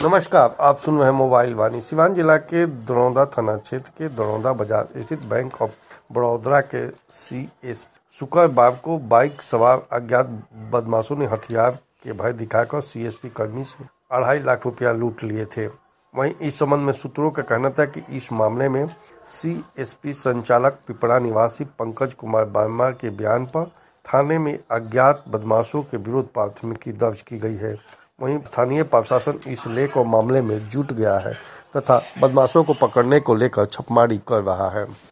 नमस्कार, आप सुन रहे हैं मोबाइल वाणी। सिवान जिला के दरौंदा थाना क्षेत्र के दरौंदा बाजार स्थित बैंक ऑफ बड़ौदा के सीएस शुक्रवार को बाइक सवार अज्ञात बदमाशों ने हथियार के भय दिखाकर सीएसपी कर्मी से 2.5 लाख रुपया लूट लिए थे। वहीं इस संबंध में सूत्रों का कहना था कि इस मामले में सीएसपी संचालक पिपरा निवासी पंकज कुमार वर्मा के बयान पर थाने में अज्ञात बदमाशों के विरुद्ध प्राथमिकी दर्ज की गई है। वहीं स्थानीय प्रशासन इस लेकर मामले में जुट गया है तथा बदमाशों को पकड़ने को लेकर छापेमारी कर रहा है।